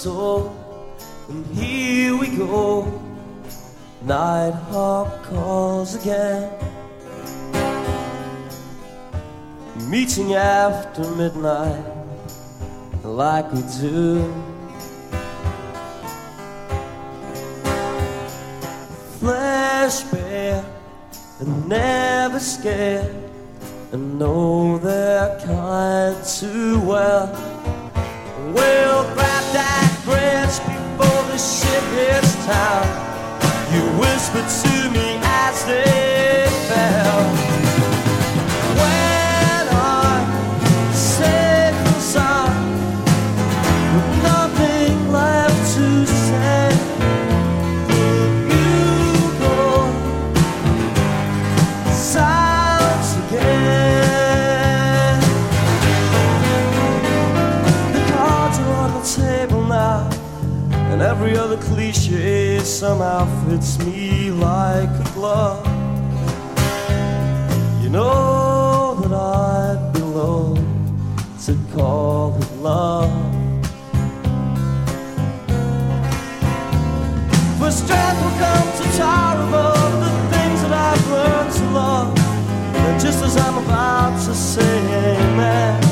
soul. And here we go, Nighthawk calls again. Meeting after midnight, like we do. Flesh bare and never scared, and know their kind too well. We'll grab that bridge before the ship hits town. You whispered to me as they fell. When our sails on, with nothing left to say, you go silence again. The cards are on the table now, and every other cliche somehow fits me like a glove. You know that I'd be loath to call it love. For strength will come to tower above the things that I've learned to love. And just as I'm about to say amen,